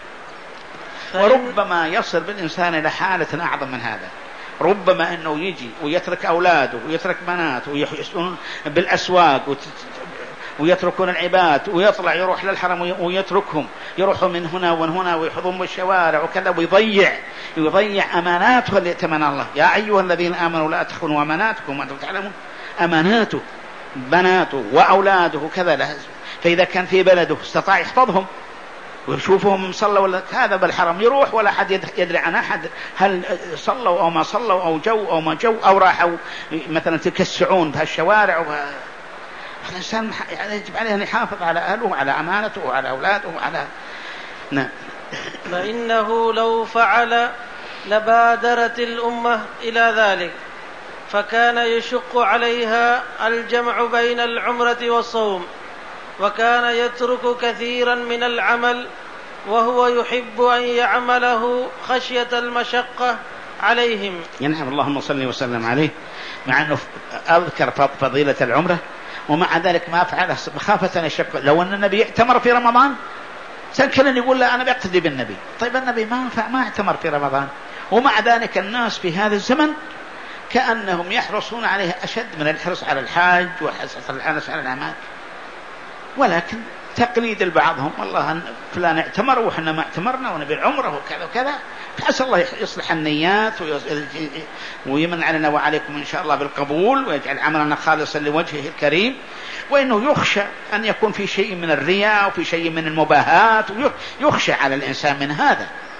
وربما يصل بالإنسان إلى حالة أعظم من هذا، ربما أنه يجي ويترك أولاده ويترك بناته ويحسون بالأسواق ويتركون العباد ويطلع يروح للحرم ويتركهم، يروحوا من هنا ومن هنا ويحضون بالشوارع وكذا، ويضيع يضيع أماناته اللي ائتمن الله. يا أيها الذين آمنوا لا تخونوا أماناتكم وأنتم تعلمون، أماناته بناته وأولاده كذا له. فإذا كان في بلده استطاع يحفظهم ويشوفهم صلوا ولا هذا بالحرم، يروح ولا حد يدري عن أحد هل صلوا أو ما صلوا أو جو أو ما جو أو راحوا مثلا تكسعون في الشوارع. فالإنسان يعني يجب عليه أن يحافظ على أهله وعلى أمانته وعلى أولاده وعلى نعم. فإنه لو فعل لبادرت الأمة إلى ذلك، فكان يشق عليها الجمع بين العمرة والصوم، وكان يترك كثيرا من العمل وهو يحب أن يعمله خشية المشقة عليهم. ينعم اللهم صل وسلم عليه، مع أنه أذكر فضيلة العمرة ومع ذلك ما فعله مخافة أن يشق. لو أن النبي اعتمر في رمضان سنكلن يقول لا أنا بقتدي بالنبي، طيب النبي ما ما اعتمر في رمضان، ومع ذلك الناس في هذا الزمن كأنهم يحرصون عليه أشد من الحرص على الحاج والحرص على الأعمال، ولكن تقليد لبعضهم، والله فلان اعتمر وحنا ما اعتمرنا ونبي العمره وكذا وكذا. فأسأل الله يصلح النيات ويمن علينا وعليكم إن شاء الله بالقبول، ويجعل عملنا خالصا لوجهه الكريم. وإنه يخشى أن يكون في شيء من الرياء وفي شيء من المباهات، ويخشى على الإنسان من هذا.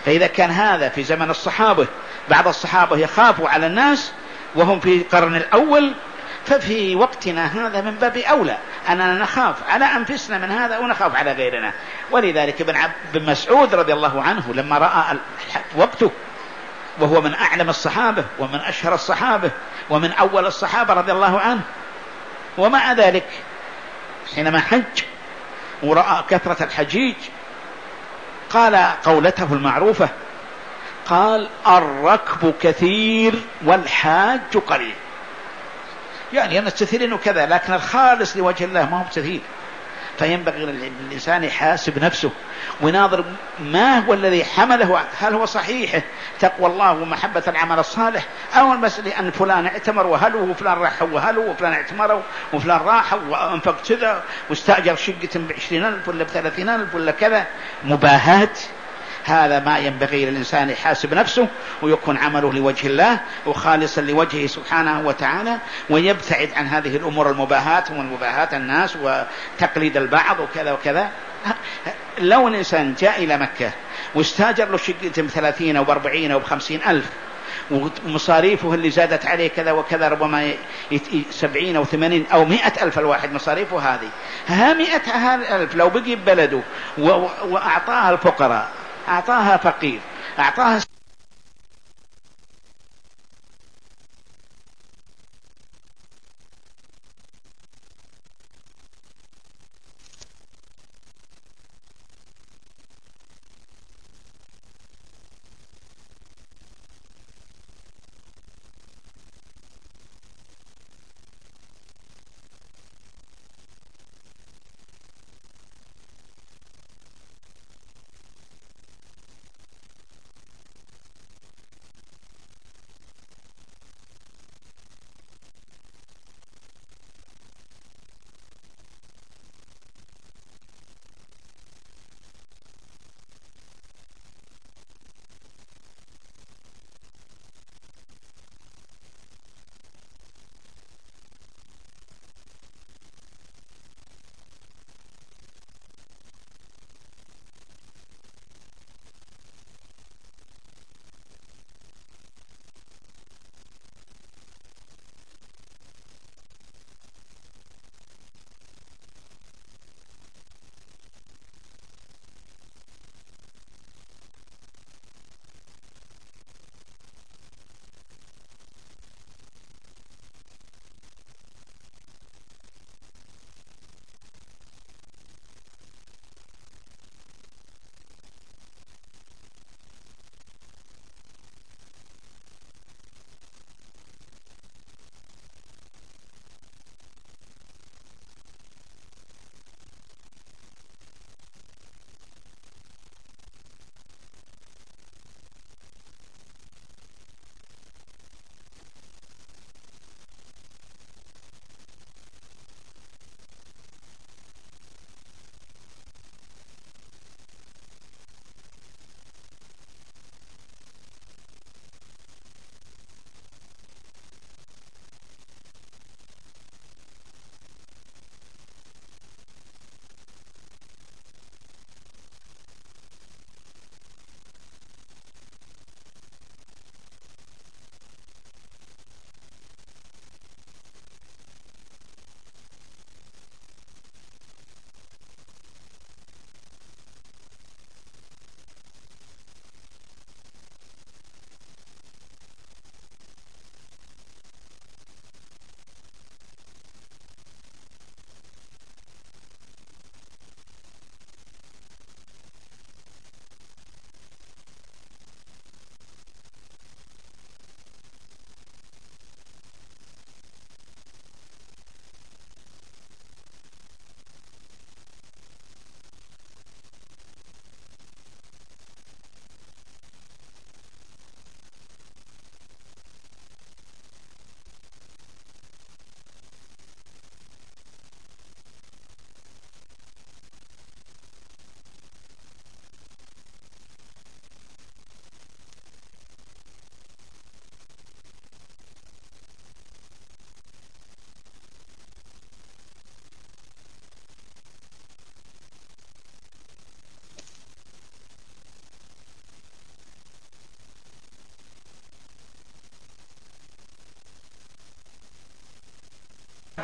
فإذا كان هذا في زمن الصحابة، بعض الصحابة يخافوا على الناس وهم في القرن الأول، ففي وقتنا هذا من باب أولى أننا نخاف على أنفسنا من هذا ونخاف على غيرنا. ولذلك ابن بن مسعود رضي الله عنه لما رأى وقته، وهو من أعلم الصحابة ومن أشهر الصحابة ومن أول الصحابة رضي الله عنه، ومع ذلك حينما حج ورأى كثرة الحجيج قال قولته المعروفة، قال: الركب كثير والحاج قليل. يعني أن الكثيرين وكذا، لكن الخالص لوجه الله ما هو كثير. فينبغي للإنسان يحاسب نفسه وناظر ما هو الذي حمله، هل هو صحيحه تقوى الله ومحبة العمل الصالح، أو المسألة أن فلان اعتمر وهلوا وفلان راح وهلوا وفلان اعتمروا وفلان راح وأنفق كذا واستأجر شقة بعشرين ألف ولا بثلاثين ألف ولا كذا، مباهات. هذا ما ينبغي للإنسان يحاسب نفسه ويكون عمله لوجه الله وخالصا لوجهه سبحانه وتعالى، ويبتعد عن هذه الأمور المباهات والمباهات الناس وتقليد البعض وكذا وكذا. لو الإنسان جاء إلى مكة واستاجر له شقة بثلاثين أو بأربعين أو بخمسين ألف ومصاريفه اللي زادت عليه كذا وكذا، ربما سبعين أو ثمانين أو مئة ألف الواحد مصاريفه هذه، ها مئة ألف لو بقي ببلده وأعطاها الفقراء، أعطاها فقير، أعطاها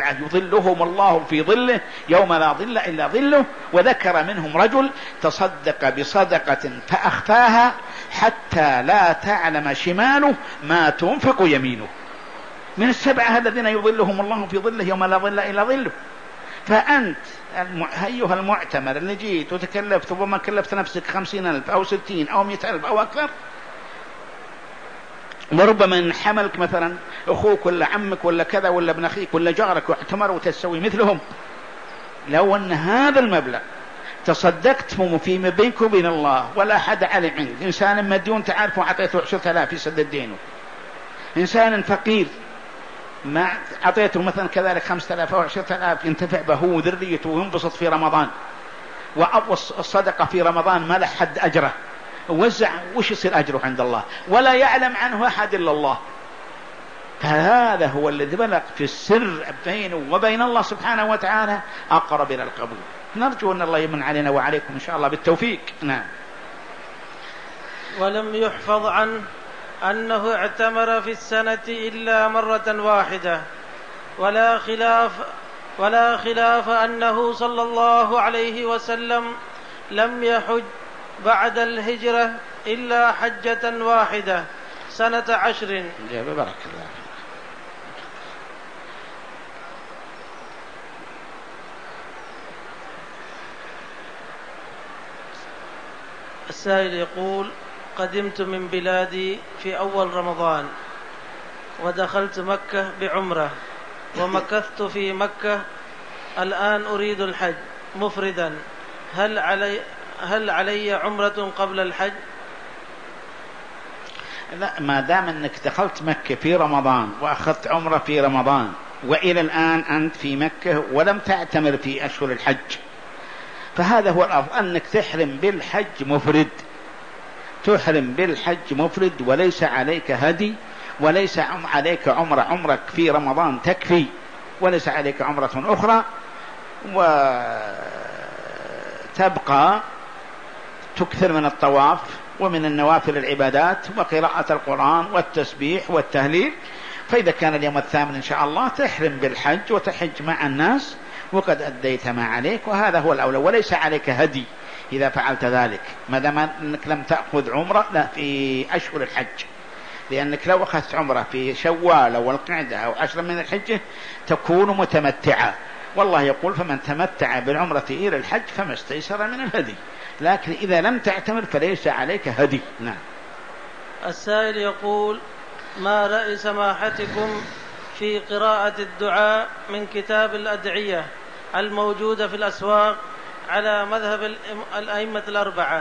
سبعة يظلهم الله في ظله يوم لا ظل إلا ظله، وذكر منهم رجل تصدق بصدقة فأخفاها حتى لا تعلم شماله ما تنفق يمينه. من السبعة الذين يظلهم الله في ظله يوم لا ظل إلا ظله. فأنت أيها المعتمر اللي جيت وتكلفت وما كلفت نفسك خمسين ألف أو ستين أو مئة ألف أو أكثر، وربما ان حملك مثلا اخوك ولا عمك ولا كذا ولا ابن اخيك ولا جارك واعتمر وتسوي مثلهم، لو ان هذا المبلغ تصدقت فيما بينك وبين الله ولا أحد علم عنك، انسان مديون تعرفه اعطيته عشرة آلاف يسدد دينه، انسان فقير ما اعطيته مثلا كذلك خمسة آلاف او عشرة آلاف ينتفع به وذريته وينبسط في رمضان، والصدقة في رمضان ما له حد أجره، وزع وش يصير أجره عند الله ولا يعلم عنه أحد إلا الله. فهذا هو الذي بلغ في السر بينه وبين الله سبحانه وتعالى أقرب إلى القبول. نرجو أن الله يمن علينا وعليكم إن شاء الله بالتوفيق. نعم. ولم يحفظ عنه أنه اعتمر في السنة إلا مرة واحدة، ولا خلاف ولا خلاف أنه صلى الله عليه وسلم لم يحج بعد الهجرة إلا حجة واحدة سنة عشر. بارك الله. السائل يقول: قدمت من بلادي في أول رمضان ودخلت مكة بعمرة ومكثت في مكة، الآن أريد الحج مفردا، هل علي هل علي عمرة قبل الحج؟ لا، ما دام أنك دخلت مكة في رمضان وأخذت عمرة في رمضان وإلى الآن أنت في مكة ولم تعتمر في أشهر الحج، فهذا هو الأفضل، أنك تحرم بالحج مفرد، تحرم بالحج مفرد وليس عليك هدي وليس عليك عمرة، عمرك في رمضان تكفي وليس عليك عمرة أخرى، وتبقى تكثر من الطواف ومن النوافل العبادات وقراءة القرآن والتسبيح والتهليل. فإذا كان اليوم الثامن إن شاء الله تحرم بالحج وتحج مع الناس وقد أديت ما عليك، وهذا هو الأولى، وليس عليك هدي إذا فعلت ذلك ما دام أنك لم تأخذ عمرة لا في أشهر الحج، لأنك لو أخذت عمرة في شوال أو القعدة أو عشر من الحجة تكون متمتعة، والله يقول: فمن تمتع بالعمرة إلى الحج فما استيسر من الهدي، لكن إذا لم تعتمر فليس عليك هدي. نعم. السائل يقول: ما رأي سماحتكم في قراءة الدعاء من كتاب الأدعية الموجودة في الأسواق على مذهب الأئمة الأربعة؟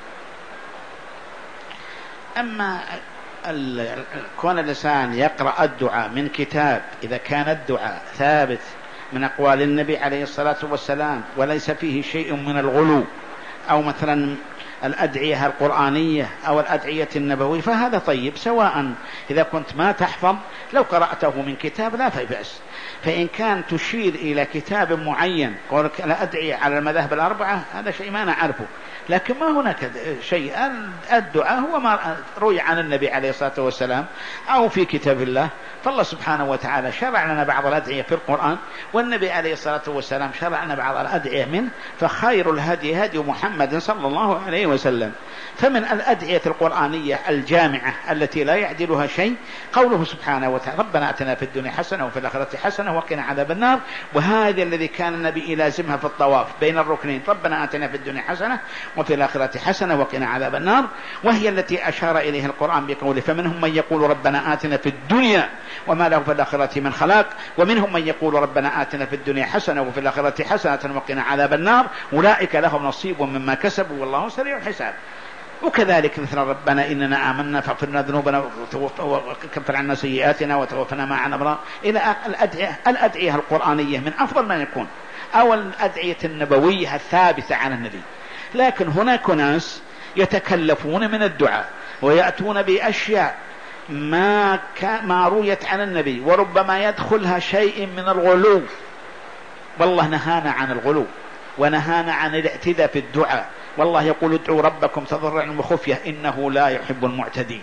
أما كون الإنسان يقرأ الدعاء من كتاب إذا كان الدعاء ثابت من أقوال النبي عليه الصلاة والسلام وليس فيه شيء من الغلو، أو مثلا الأدعية القرآنية أو الأدعية النبوية، فهذا طيب، سواء إذا كنت ما تحفظ لو قرأته من كتاب لا بأس. فإن كان تشير إلى كتاب معين قولك الأدعية على المذاهب الأربعة هذا شيء ما نعرفه، لكن ما هناك شيء، الدعاء هو ما روي عن النبي عليه الصلاة والسلام أو في كتاب الله، فالله سبحانه وتعالى شرع لنا بعض الأدعية في القرآن والنبي عليه الصلاة والسلام شرع لنا بعض الأدعية منه، فخير الهدي هدي محمد صلى الله عليه وسلم. فمن الأدعية القرآنية الجامعة التي لا يعدلها شيء قوله سبحانه وتعالى: ربنا آتنا في الدنيا حسنة وفي الآخرة حسنة وقنا عذاب النار، وهذا الذي كان النبي يلازمها في الطواف بين الركنين: ربنا آتنا في الدنيا حسنة وفي الآخرة حسنة وقنا عذاب النار، وهي التي أشار إليها القرآن بقوله: فمنهم من يقول ربنا آتنا في الدنيا وما له في الآخرة من خلاق، ومنهم من يقول ربنا آتنا في الدنيا حسنة وفي الآخرة حسنة وقنا عذاب النار، أولئك لهم نصيب مما كسبوا والله سريع الحساب. وكذلك مثل ربنا إننا آمنا فاغفر لنا ذنوبنا وكفر عنا سيئاتنا وتوفنا مع الأبرار، إلى الأدعية, الأدعية القرآنية من أفضل ما يكون، أو الأدعية النبوية الثابتة عن النبي. لكن هناك ناس يتكلفون من الدعاء ويأتون بأشياء ما, ما رويت عن النبي، وربما يدخلها شيء من الغلو، والله نهانا عن الغلو ونهانا عن الاعتداء في الدعاء، والله يقول: ادعوا ربكم تضرعا وخفية إنه لا يحب المعتدين.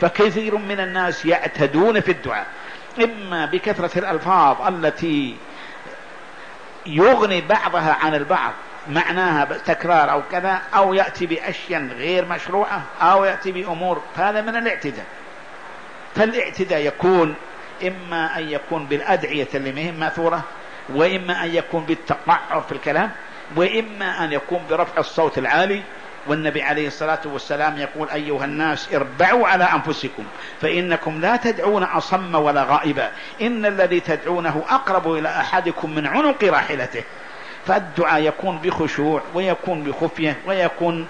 فكثير من الناس يعتدون في الدعاء، إما بكثرة الألفاظ التي يغني بعضها عن البعض، معناها تكرار أو كذا، أو يأتي بأشياء غير مشروعة، أو يأتي بأمور، هذا من الاعتداء. فالاعتداء يكون إما أن يكون بالأدعية اللي مهم ماثورة، وإما أن يكون بالتقعر في الكلام، وإما أن يكون برفع الصوت العالي. والنبي عليه الصلاة والسلام يقول: أيها الناس اربعوا على أنفسكم فإنكم لا تدعون أصم ولا غائبا، إن الذي تدعونه أقرب إلى أحدكم من عنق راحلته. فالدعاء يكون بخشوع، ويكون بخفية، ويكون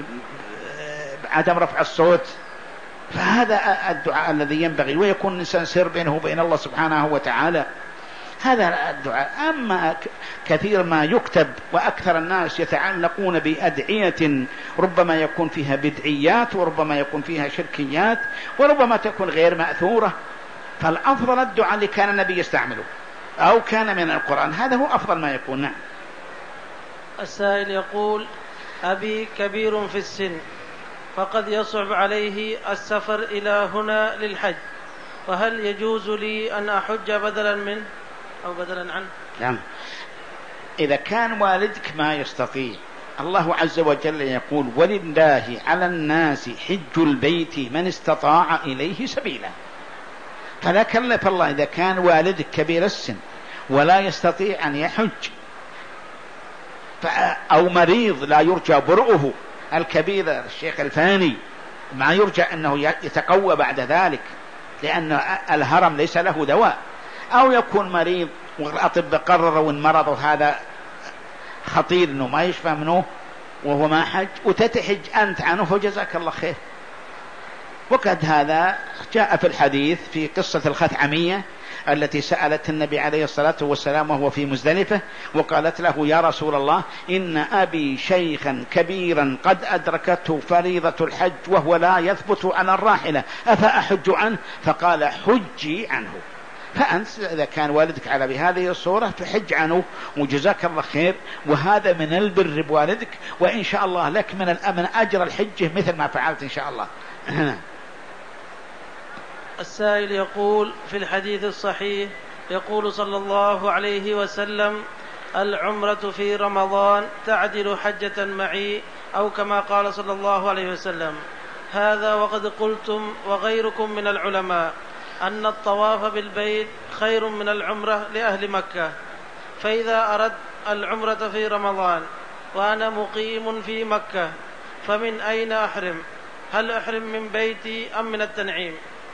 عدم رفع الصوت. فهذا الدعاء الذي ينبغي، ويكون الإنسان سر بينه وبين الله سبحانه وتعالى. هذا الدعاء. أما كثير ما يكتب وأكثر الناس يتعلقون بأدعية ربما يكون فيها بدعيات، وربما يكون فيها شركيات، وربما تكون غير مأثورة. فالأفضل الدعاء اللي كان النبي يستعمله أو كان من القرآن، هذا هو أفضل ما يكون. نعم. السائل يقول: أبي كبير في السن، فقد يصعب عليه السفر إلى هنا للحج، وهل يجوز لي أن أحج بدلا منه أو بدلا عنه؟ نعم. إذا كان والدك ما يستطيع، الله عز وجل يقول: ولله على الناس حج البيت من استطاع إليه سبيلا. فلا كلف الله. إذا كان والدك كبير السن ولا يستطيع أن يحج، أو مريض لا يرجى برؤه، الكبير الشيخ الفاني ما يرجى أنه يتقوى بعد ذلك، لأن الهرم ليس له دواء، أو يكون مريض والأطباء قرروا إن مرضه هذا خطير إنه ما يشفى منه وهو ما حج، وتتحج أنت عنه، فجزاك الله خير. وقد هذا جاء في الحديث في قصة الخثعمية التي سألت النبي عليه الصلاة والسلام وهو في مزدلفة، وقالت له: يا رسول الله، إن أبي شيخا كبيرا قد أدركته فريضة الحج وهو لا يثبت على الراحلة، أفأحج عنه؟ فقال: حجي عنه. فأنت إذا كان والدك على بهذه الصورة فحج عنه، وجزاك الله خير. وهذا من البر بوالدك، وإن شاء الله لك من الأمن أجر الحجة مثل ما فعلت إن شاء الله. السائل يقول: في الحديث الصحيح يقول صلى الله عليه وسلم: العمرة في رمضان تعدل حجة معي، أو كما قال صلى الله عليه وسلم. هذا وقد قلتم وغيركم من العلماء أن الطواف بالبيت خير من العمرة لأهل مكة، فإذا أردت العمرة في رمضان وأنا مقيم في مكة فمن أين أحرم؟ هل أحرم من بيتي أم من التنعيم؟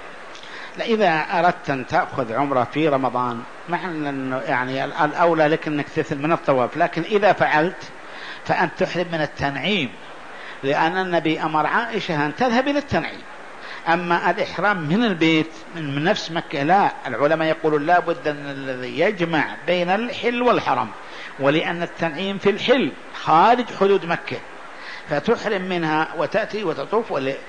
لا، إذا أردت أن تأخذ عمرة في رمضان معنى أنه يعني الأولى لك أنك تثل من الطواف، لكن إذا فعلت فأنت تحرم من التنعيم، لأن النبي أمر عائشة أن تذهب إلى التنعيم. أما الإحرام من البيت من نفس مكة لا، العلماء يقولون لا بد أن الذي يجمع بين الحل والحرم، ولأن التنعيم في الحل خارج حدود مكة، فتحرم منها وتأتي وتطوف،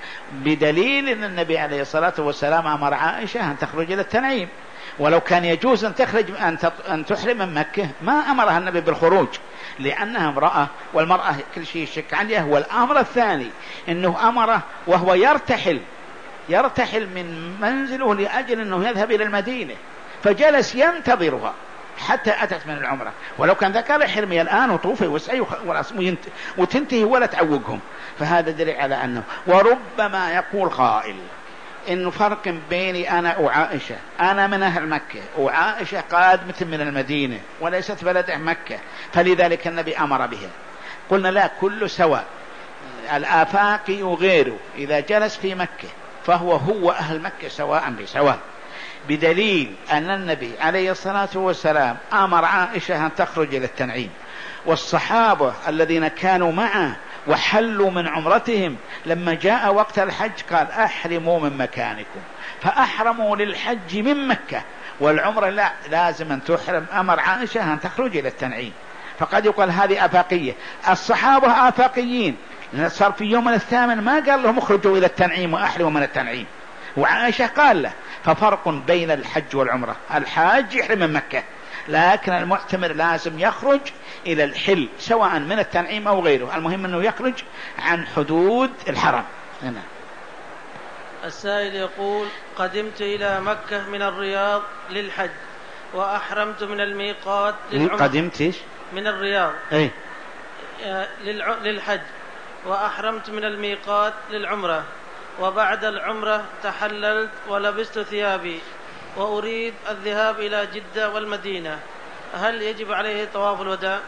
بدليل أن النبي عليه الصلاة والسلام أمر عائشة أن تخرج إلى التنعيم. ولو كان يجوز أن تخرج أن تحرم من مكة ما أمرها النبي بالخروج، لأنها امرأة، والمرأة كل شيء شك عليها. والأمر الثاني أنه أمره وهو يرتحل يرتحل من منزله لأجل أنه يذهب إلى المدينة، فجلس ينتظرها حتى أتت من العمرة. ولو كان ذكر حرمي الآن وطوفي وسعي وتنتهي ولا تعوقهم، فهذا دليل على أنه. وربما يقول قائل إنه فرق بيني أنا وعائشة، أنا من أهل مكة وعائشة قادمة من المدينة وليست بلده مكة، فلذلك النبي أمر بها. قلنا لا، كل سواء، الآفاقي وغيره إذا جلس في مكة فهو هو أهل مكة سواء بسواء، بدليل أن النبي عليه الصلاة والسلام أمر عائشة أن تخرج إلى التنعيم، والصحابة الذين كانوا معه وحلوا من عمرتهم لما جاء وقت الحج قال: أحرموا من مكانكم، فأحرموا للحج من مكة، والعمرة لا، لازم أن تحرم. أمر عائشة أن تخرج إلى التنعيم. فقد يقال هذه آفاقية. الصحابة آفاقيين، صار في يوم الثامن ما قال لهم اخرجوا إلى التنعيم وأحرموا من التنعيم، وعائشة قال له. ففرق بين الحج والعمرة، الحاج يحرم من مكة، لكن المعتمر لازم يخرج إلى الحل سواء من التنعيم أو غيره، المهم أنه يخرج عن حدود الحرم. هنا. السائل يقول: قدمت إلى مكة من الرياض للحج، وأحرمت من الميقات للعمرة. قدمت إيش؟ من الرياض أي للحج، وأحرمت من الميقات للعمرة، وبعد العمرة تحللت ولبست ثيابي وأريد الذهاب إلى جدة والمدينة، هل يجب عليه طواف الوداع؟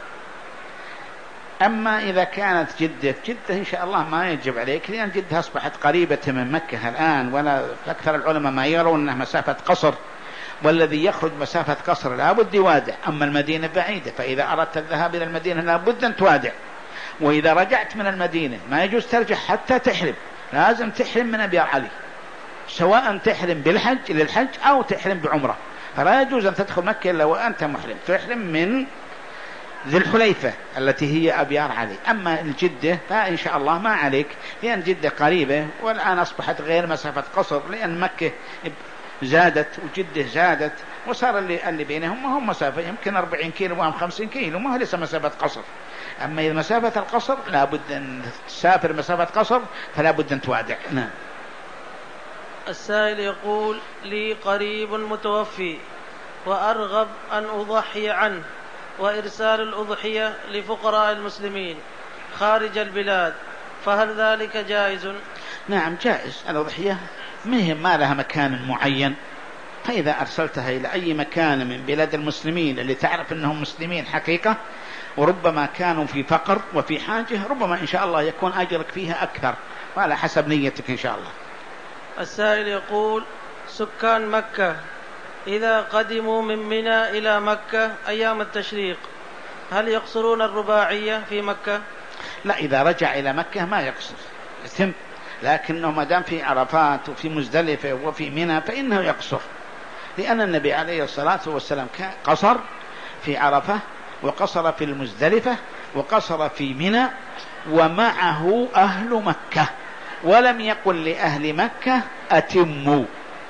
أما إذا كانت جدة جدة إن شاء الله ما يجب عليك، لأن جدة أصبحت قريبة من مكة الآن، ولا أكثر العلماء ما يرون أنها مسافة قصر، والذي يخرج مسافة قصر لابد يوادع. أما المدينة بعيدة، فإذا أردت الذهاب إلى المدينة لابد أن توادع. وإذا رجعت من المدينة ما يجوز ترجع حتى تحرم، لازم تحرم من أبيار علي، سواء تحرم بالحج للحج أو تحرم بعمرة، فلا يجوز أن تدخل مكة إلا وأنت محرم، تحرم من ذي الحليفة التي هي أبيار علي. أما الجدة فإن شاء الله ما عليك، لأن جدة قريبة، والآن أصبحت غير مسافة قصر، لأن مكة زادت وجدة زادت، وصار اللي, اللي بينهم هم مسافة يمكن أربعين كيلو وهم خمسين كيلو، ما هو لسه مسافة قصر. أما إذا مسافة القصر لابد أن تسافر مسافة قصر، فلا بد أن توادع. نعم. السائل يقول: لي قريب متوفي وأرغب أن أضحي عنه وإرسال الأضحية لفقراء المسلمين خارج البلاد، فهل ذلك جائز؟ نعم جائز. الأضحية مهم ما لها مكان معين، فإذا أرسلتها إلى أي مكان من بلاد المسلمين اللي تعرف أنهم مسلمين حقيقة، وربما كانوا في فقر وفي حاجة، ربما إن شاء الله يكون أجرك فيها أكثر، وعلى حسب نيتك إن شاء الله. السائل يقول: سكان مكة إذا قدموا من منى إلى مكة أيام التشريق هل يقصرون الرباعية في مكة؟ لا، إذا رجع إلى مكة ما يقصر، يتم، لكنه ما دام في عرفات وفي مزدلفة وفي منى فإنه يقصر، لأن النبي عليه الصلاة والسلام قصر في عرفة، وقصر في المزدلفة، وقصر في منى، ومعه أهل مكة، ولم يقل لأهل مكة أتموا.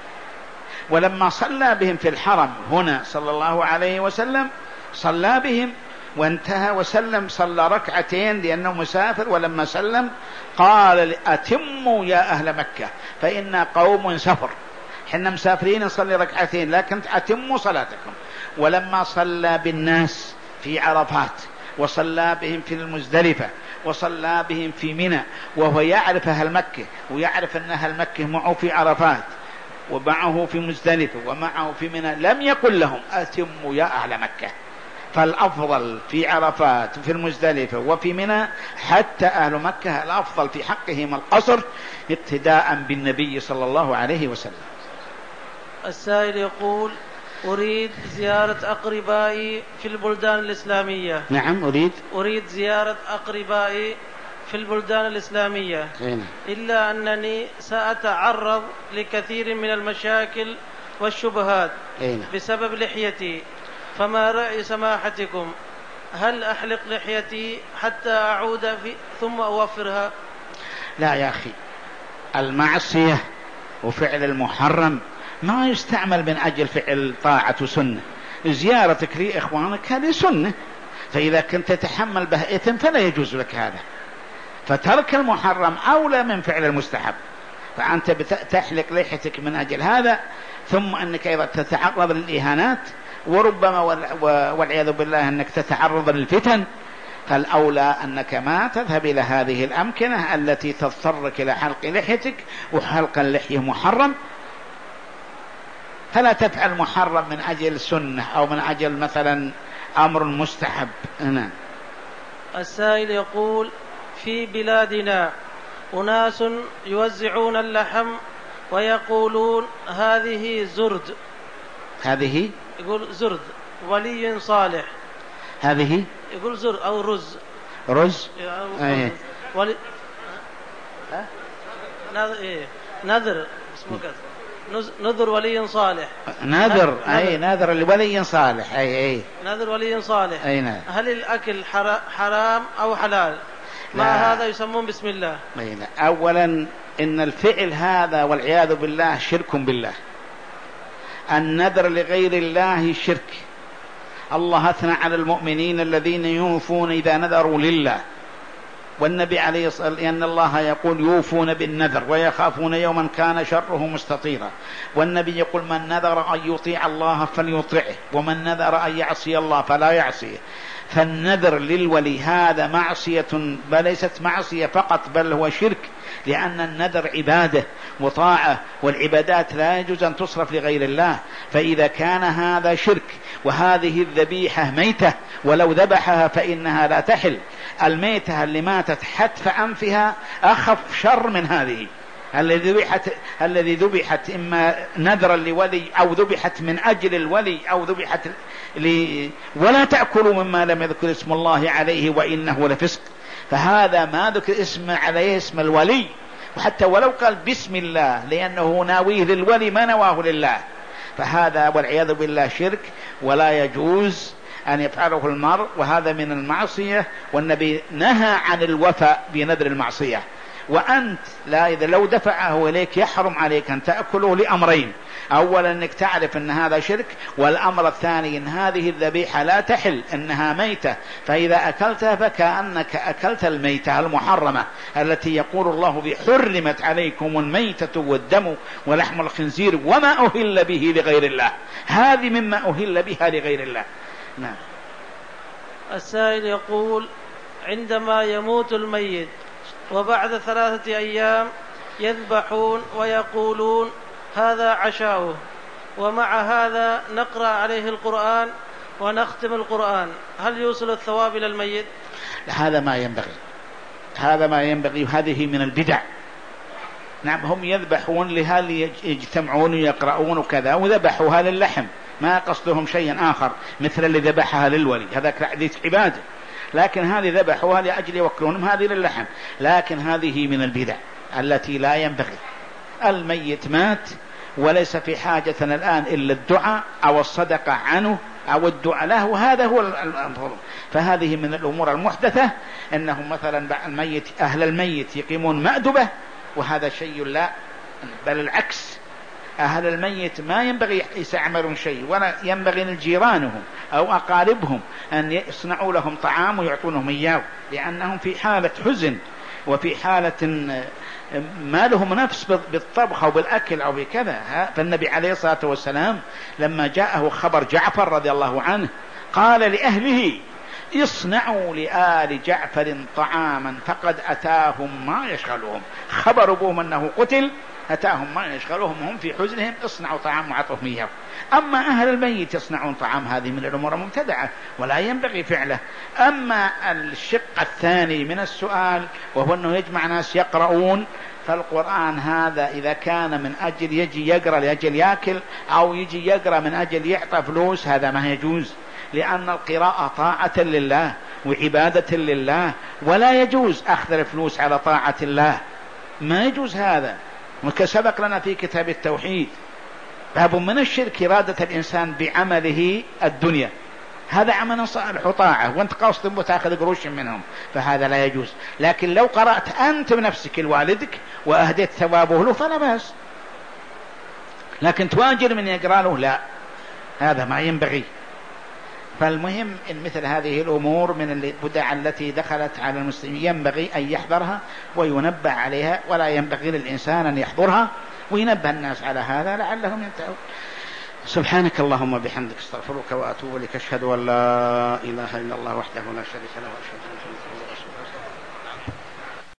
ولما صلى بهم في الحرم هنا صلى الله عليه وسلم صلى بهم وانتهى وسلم، صلى ركعتين لأنه مسافر، ولما سلم قال: أتموا يا أهل مكة فإن قوم سفر، حنا مسافرين نصلي ركعتين، لكن أتموا صلاتكم. ولما صلى بالناس في عرفات، وصلى بهم في المزدلفة، وصلى بهم في منى، وهو يعرف أهل مكة، ويعرف أن أهل مكة معه في عرفات ومعه في مزدلفة ومعه في منى، لم يقل لهم أتموا يا أهل مكة. فالأفضل في عرفات وفي المزدلفة وفي منى حتى أهل مكة الأفضل في حقهم القصر اقتداء بالنبي صلى الله عليه وسلم. السائل يقول: أريد زيارة أقربائي في البلدان الإسلامية. نعم أريد أريد زيارة أقربائي في البلدان الإسلامية، إلا أنني سأتعرض لكثير من المشاكل والشبهات بسبب لحيتي، فما رأي سماحتكم؟ هل أحلق لحيتي حتى أعود في ثم أوفرها؟ لا يا أخي، المعصية وفعل المحرم ما يستعمل من أجل فعل طاعة وسنة. زيارتك لإخوانك هذه سنة، فإذا كنت تتحمل به إثم فلا يجوز لك هذا، فترك المحرم أولى من فعل المستحب. فأنت تحلق لحيتك من أجل هذا، ثم أنك أيضا تتعرض للإهانات، وربما والعياذ بالله أنك تتعرض للفتن، فالأولى أنك ما تذهب إلى هذه الأمكنة التي تضطرك إلى حلق لحيتك، وحلق اللحية محرم، فلا تفعل محرم من أجل سنة أو من أجل مثلا أمر مستحب. نعم. السائل يقول: في بلادنا أناس يوزعون اللحم ويقولون هذه زرد، هذه يقول زرد ولي صالح، هذه يقول زرد أو رز رز أيه. ولي... نذر إيه. نذر اسمه كذا، نذر ولي صالح، نذر أي نذر لولي صالح، أي أي نذر ولي صالح، أي نعم. هل الأكل حرام أو حلال؟ ما هذا يسمون بسم الله؟ لا. أولا إن الفعل هذا والعياذ بالله شرك بالله. النذر لغير الله شرك. الله أثنى على المؤمنين الذين يوفون إذا نذروا لله، والنبي عليه الصلاة والسلام لأن الله يقول يوفون بالنذر ويخافون يوما كان شره مستطيرا، والنبي يقول من نذر أن يطيع الله فليطيعه ومن نذر أن يعصي الله فلا يعصيه. فالنذر للولي هذا معصية، بل ليست معصية فقط بل هو شرك، لأن النذر عبادة وطاعة، والعبادات لا يجوز أن تصرف لغير الله. فإذا كان هذا شرك وهذه الذبيحة ميتة ولو ذبحها فإنها لا تحل. الميتة اللي ماتت حتف أنفها أخف شر من هذه الذي ذبحت الذي ذبحت إما نذرا لولي أو ذبحت من أجل الولي أو ذبحت ل... ولا تأكلوا مما لم يذكر اسم الله عليه وإنه لفسق. فهذا ما ذكر اسم عليه اسم الولي، وحتى ولو قال بسم الله لأنه ناويه للولي ما نواه لله، فهذا والعياذ بالله شرك ولا يجوز أن يفعله المرء، وهذا من المعصية. والنبي نهى عن الوفاء بنذر المعصية. وأنت لا إذا لو دفعه إليك يحرم عليك أن تأكله لأمرين: أولا أنك تعرف أن هذا شرك، والأمر الثاني أن هذه الذبيحة لا تحل، أنها ميتة، فإذا أكلتها فكأنك أكلت الميتة المحرمة التي يقول الله بحرمت عليكم الميتة والدم ولحم الخنزير وما أهل به لغير الله. هذه مما أهل بها لغير الله. نعم. السائل يقول: عندما يموت الميت وبعد ثلاثة أيام يذبحون ويقولون هذا عشاؤه، ومع هذا نقرأ عليه القرآن ونختم القرآن، هل يوصل الثواب إلى الميت؟ هذا ما ينبغي، هذا ما ينبغي، هذه من البدع. نعم، هم يذبحون لها ليجتمعون ويقرؤون وكذا، وذبحوها للحم، ما قصدهم شيئا آخر مثل اللي ذبحها للولي، هذا عبادة. لكن هذه ذبحوها لأجل يوكلونهم، هذه للحم. لكن هذه من البدع التي لا ينبغي. الميت مات وليس في حاجة الآن إلا الدعاء أو الصدقة عنه أو الدعاء له، وهذا هو الأمر. فهذه من الأمور المحدثة، أنهم مثلا الميت أهل الميت يقيمون مأدبة، وهذا شيء لا، بل العكس. أهل الميت ما ينبغي يستعملون شيء، ولا ينبغي لجيرانهم أو أقاربهم أن يصنعوا لهم طعام ويعطونهم إياه، لأنهم في حالة حزن وفي حالة ما لهم نفس بالطبخ أو بالأكل أو بكذا. فالنبي عليه الصلاة والسلام لما جاءه خبر جعفر رضي الله عنه قال لأهله: اصنعوا لآل جعفر طعاما فقد أتاهم ما يشغلهم. خبر أبوهم أنه قتل، أتاهم ما يشغلهم، هم في حزنهم، اصنعوا طعام وعطوهم إياه. أما أهل الميت يصنعون طعام، هذه من الأمور المبتدعة ولا ينبغي فعله. أما الشق الثاني من السؤال وهو أنه يجمع ناس يقرؤون، فالقرآن هذا إذا كان من أجل يجي يقرأ لأجل يأكل أو يجي يقرأ من أجل يعطى فلوس، هذا ما يجوز، لأن القراءة طاعة لله وعبادة لله، ولا يجوز أخذ الفلوس على طاعة الله، ما يجوز هذا. وكسبق لنا في كتاب التوحيد باب من الشرك إرادة الإنسان بعمله الدنيا، هذا عمل صالح وطاعة، وانت قاصد وتأخذ قروش منهم، فهذا لا يجوز. لكن لو قرأت أنت بنفسك لوالدك وأهديت ثوابه له فلا بأس، لكن تواجر من يقرأ له لا، هذا ما ينبغي. فالمهم إن مثل هذه الأمور من البدع التي دخلت على المسلمين ينبغي أن يحذرها وينبه عليها، ولا ينبغي للإنسان أن يحضرها، وينبه الناس على هذا لعلهم ينتهون. سبحانك اللهم بحمدك، استغفرك وأتوب إليك، أشهد أن لا إله إلا الله وحده لا شريك له، وأشهد أن محمدا رسول الله.